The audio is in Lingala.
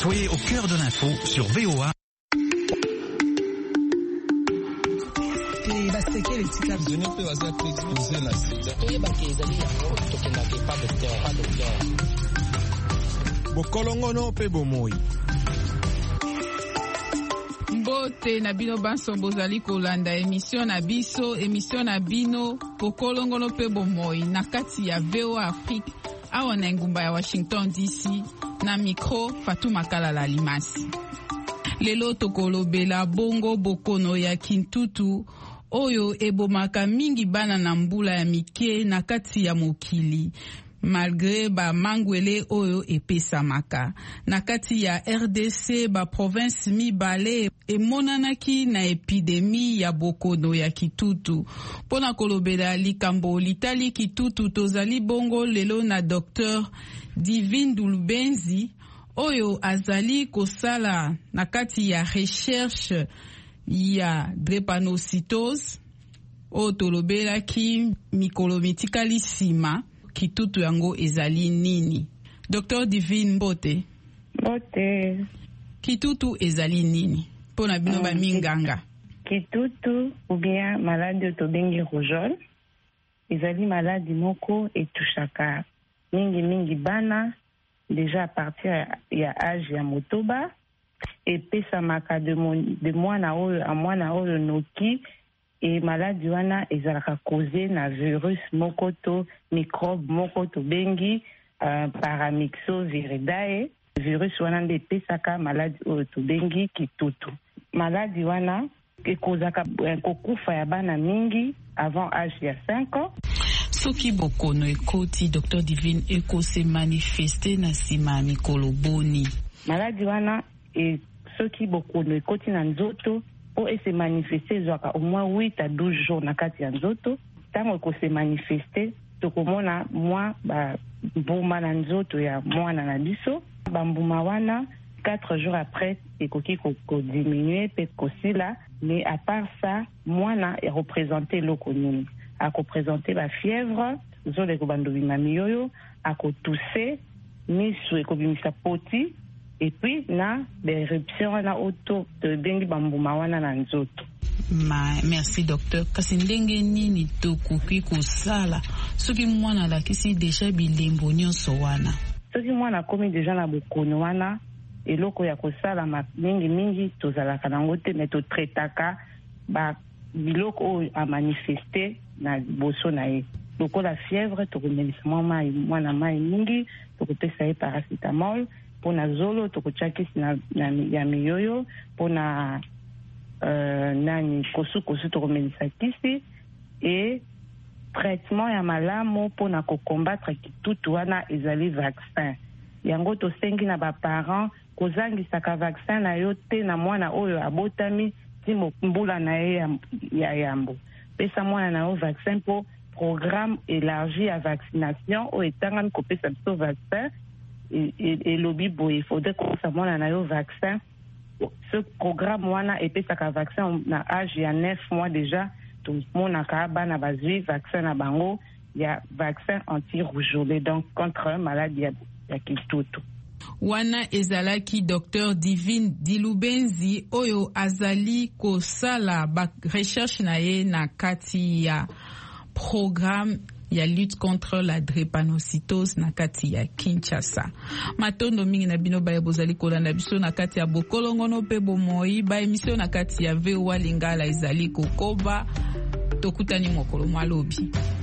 Soyez au cœur de l'info sur VOA. Bokolongono pe bomoi. Mbote na bino banso bozali kolanda émission na bino bokolongono pe bomoi na kati ya VOA Afrique awa na ngumba ya Washington DC na micro Fatou Makala Limasi. Lelo tokolobela bongo bokono ya Kintutu oyo ebomaka mingi bana na mbula ya mike na kati ya mokili. Malgré ba mangwele oyo epesamaka na kati ya RDC, ba province mibale emonanaki na epidemi ya bokono ya Kitutu. Pona kolobela likambo litali Kitutu tozali bongo lelo na Dr Divine Dulubenzi oyo azali kosala na kati ya recherche ya drepanocytose oyo tolobelaki mikolo mitikali sima Kitutu yango ezali nini? Dr Divine Mbote. Kitutu ezali nini? Pona bino ba minganga. Kitutu ou bien maladie tobengi rougeole. Ezali maladie moko etushaka mingi bana déjà à partir ya âge ya motoba epesamaka de mwana oyo a mwana oyo noki. Et maladie wana ezalaka causé na virus moko to microbe moko to bengi paramyxoviridae. Virus wana nde pesaka maladie oyo to bengi Kitutu. Maladie wana ekozaka kokufa ya bana mingi avant âge ya 5 ans. Soki bokono ekoti Dr Divine eko se manifeste na sima mikolo boni. Maladie wana soki bokono ekoti na nzoto o se manifester zwaka au moins 8 à 12 jours na kati ya nzoto. Tango ko se manifester tokomona mwa ba mbuma na nzoto ya mwana na biso. Ba mbuma wana 4 jours après ekoki ko diminuer pe kosila, mais à part ça mwana est représenté loko nini. A ko présenter la fièvre, zole ko bandobi mamiyoyo, a ko tousser, misu ko bimisa poti. Et puis na l'éruption na auto de bengi bambuma wana na nzoto. Merci docteur. Kasi ndenge nini tokoki kosala soki mwana lakisi déjà bilembo nyonso wana? Soki mwana komi déjà na bokono wana eloko ya kosala mingi tozalaka nango te, mais totretaka ba biloko a manifester na boso na ye. Lokola fièvre tokomelisa mwana mai mingi, tokopesa ye paracetamol. Pona zolo tokochakisi na ya miyoyo, pona nani kosu tokomelisa kisi, et traitement ya malamu pona ko combattre Kitutu wana ezali vaccin. Yango tosengi na ba parents kozangisaka vaccin na yo te na mwana oyo abotami timo mbula na ye ya yambo. Pesa mwana na yo vaccin po programme élargi à vaccination o etangami kopesa biso vaccin. Et lobby boy, il faudrait qu'on s'amène à un vaccin. Ce programme wana epesaka vaccin na âge ya 9 mois déjà. Tout le monde a kabana na bazui vaccin na bango, il y a vaccin anti-rougeole donc contre un maladie ya Kitutu. Wana ezalaki Dr Divine Dilubenzi oyo azali kosala ba recherche na ye na kati ya programme ya lutte contre la drépanocytose na kati ya Kinshasa. Matondo mingi na bino baye bozali kolanda biso na kati ya bokolongono pe bomoi ba émission na kati ya VOA Lingala ezali kokoba tokutani mokolo mwalobi.